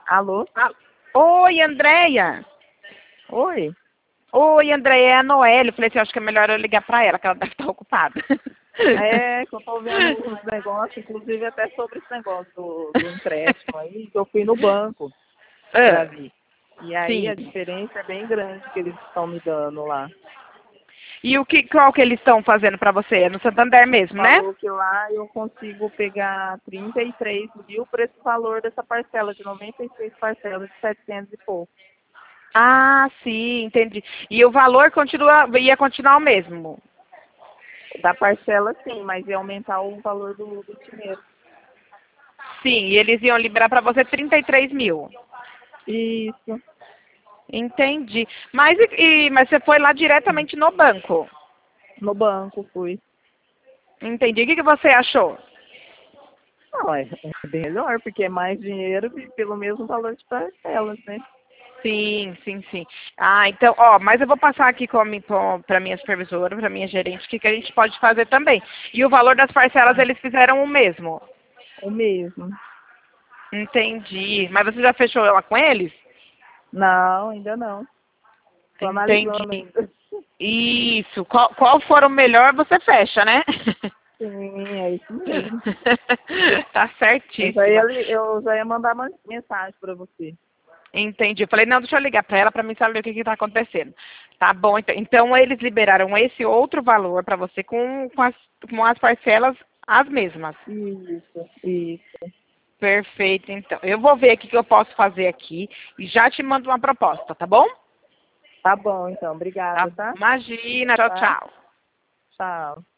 Alô? Ah, oi, Andréia. Oi? Oi, Andréia, é a Noelle. Eu falei assim, acho que é melhor eu ligar pra ela, que ela deve estar ocupada. É, que eu tô vendo os negócios, inclusive até sobre esse negócio do empréstimo aí, que eu fui no banco pra Ah, ver. E aí sim. a diferença é bem grande que eles estão me dando lá. E qual que eles estão fazendo pra você? É no Santander mesmo, né? Falou que lá eu consigo pegar 33 mil por esse valor dessa parcela, de 96 parcelas de 700 e pouco. Ah, sim, entendi. E o valor ia continuar o mesmo? Da parcela sim, mas ia aumentar o valor do dinheiro. Sim, e eles iam liberar pra você 33 mil. Isso, Entendi. Mas você foi lá diretamente no banco? no banco fui. Entendi. O que você achou? Não, é bem melhor, porque é mais dinheiro e pelo mesmo valor de parcelas, né? Sim, sim, sim. Ah, então, ó, mas eu vou passar aqui para minha supervisora, para minha gerente, o que a gente pode fazer também. E o valor das parcelas eles fizeram o mesmo. O mesmo. Entendi. Mas você já fechou ela com eles? Não, ainda não. Tô Entendi. analisando ainda. Isso. Qual for o melhor, você fecha, né? Sim, é isso mesmo. Tá Mas aí certíssima. eu já ia mandar uma mensagem para você. Entendi. Eu falei, não, deixa eu ligar para ela para mim saber o que está acontecendo. Tá bom, então. Então eles liberaram esse outro valor para você com as parcelas as mesmas. Isso, isso. Perfeito, então. Eu vou ver o que eu posso fazer aqui e já te mando uma proposta, tá bom? Tá bom, então. Tá? Obrigada, tá? Imagina, tchau, Tá? tchau. Tchau.